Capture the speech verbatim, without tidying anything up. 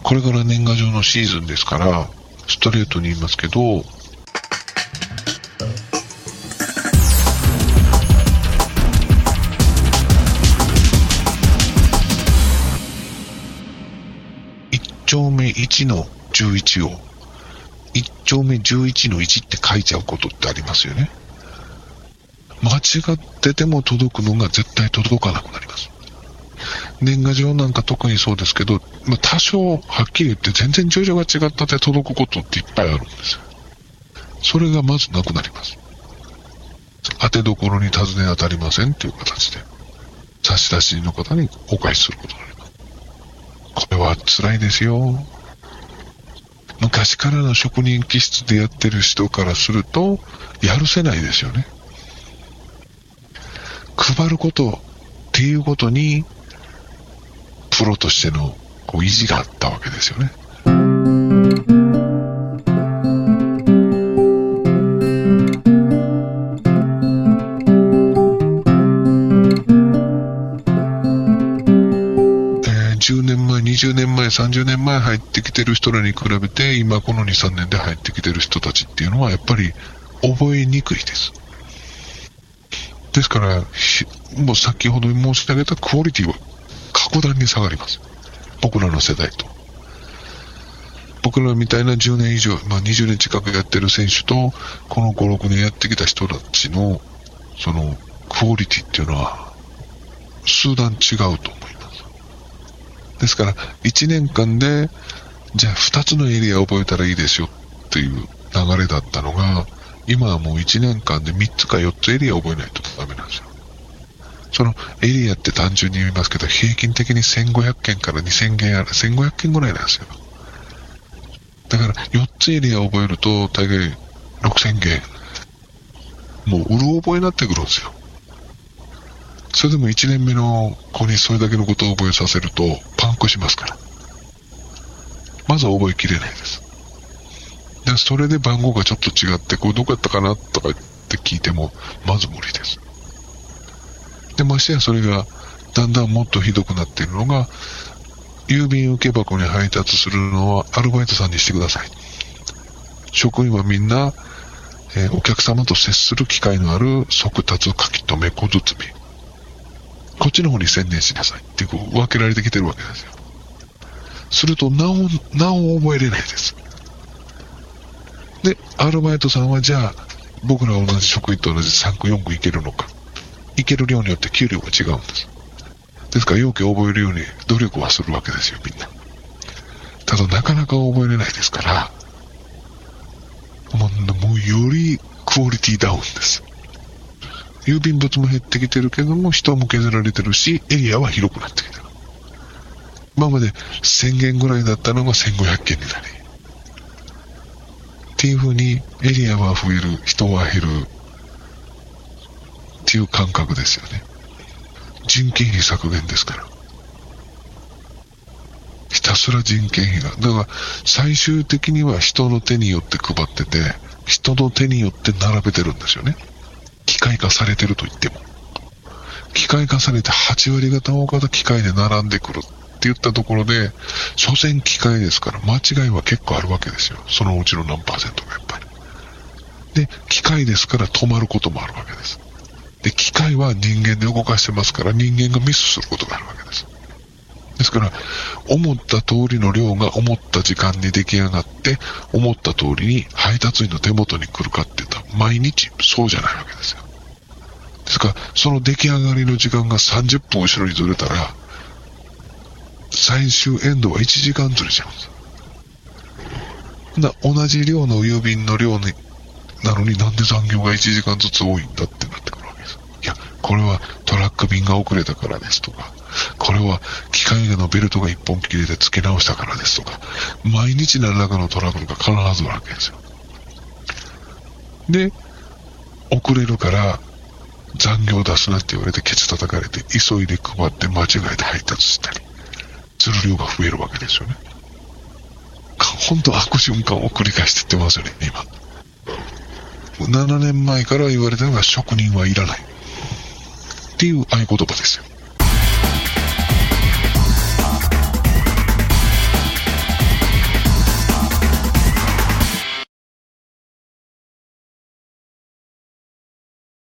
これから年賀状のシーズンですから、ストレートに言いますけど、一丁目一の十一を一丁目十一の一って書いちゃうことってありますよね。間違ってても届くのが絶対届かなくなります。年賀状なんか特にそうですけど、まあ、多少はっきり言って全然住所が違ったで届くことっていっぱいあるんですよ。それがまずなくなります。当てどころに尋ね当たりませんっていう形で差出人の方にお返しすることになります。これは辛いですよ。昔からの職人気質でやってる人からするとやるせないですよね。配ることっていうことにプロとしてのこう意地があったわけですよね。じゅうねんまえ、にじゅうねんまえ、さんじゅうねんまえ入ってきてる人らに比べて今このに、さんねんで入ってきてる人たちっていうのはやっぱり覚えにくいです。ですからもう先ほど申し上げたクオリティは格段に下がります。僕らの世代と僕らみたいなじゅうねん以上、まあ、にじゅうねん近くやってる選手とこのご、ろくねんやってきた人たちのそのクオリティっていうのは数段違うと思います。ですからいちねんかんでじゃあふたつのエリア覚えたらいいですよっていう流れだったのが、今はもういちねんかんでみっつかよっつエリア覚えないとダメなんですよ。そのエリアって単純に言いますけど平均的にせんごひゃっけんからにせんけんある、せんごひゃっけんぐらいなんですよ。だからよっつエリア覚えると大概ろくせんけん、もううる覚えになってくるんですよ。それでもいちねんめの子にそれだけのことを覚えさせるとパンクしますから、まずは覚えきれないです。でそれで番号がちょっと違ってこれどこやったかなとかって聞いてもまず無理です。でましてやそれがだんだんもっとひどくなっているのが、郵便受け箱に配達するのはアルバイトさんにしてください。職員はみんな、えー、お客様と接する機会のある速達、書き留め、小包み、こっちの方に専念しなさいってこう分けられてきてるわけですよ。するとなおなお覚えれないです。でアルバイトさんはじゃあ僕ら同じ職員と同じさんくよんくいけるのか、いける量によって給料が違うんです。ですから要件を覚えるように努力はするわけですよみんな。ただなかなか覚えれないですからもう、もうよりクオリティダウンです。郵便物も減ってきてるけども人も削られてるしエリアは広くなってきてる。今までせんけんぐらいだったのがせんごひゃっけんになりっていう風にエリアは増える、人は減るっていう感覚ですよね。人件費削減ですから、ひたすら人件費が、だから最終的には人の手によって配ってて人の手によって並べてるんですよね。機械化されてると言っても機械化されてはちわりがたおおかた機械で並んでくるって言ったところで所詮機械ですから間違いは結構あるわけですよ。そのうちの何パーセントがやっぱりで機械ですから止まることもあるわけです。で機械は人間で動かしてますから人間がミスすることがあるわけです。ですから思った通りの量が思った時間に出来上がって思った通りに配達員の手元に来るかって言ったら毎日そうじゃないわけですよ。ですからその出来上がりの時間がさんじゅっぷん後ろにずれたら最終エンドはいちじかんずれちゃうんです。だ同じ量の郵便の量になのになんで残業がいちじかんずつ多いんだってなってくるわけです。いやこれはトラック便が遅れたからですとか、これは機械のベルトが一本切れて付け直したからですとか、毎日何らかのトラブルが必ずあるわけですよ。で遅れるから残業出すなって言われてケツ叩かれて急いで配って間違えて配達したりする量が増えるわけですよね。本当悪循環を繰り返していってますよね今。ななねんまえから言われたのが職人はいらないっていう合言葉ですよ。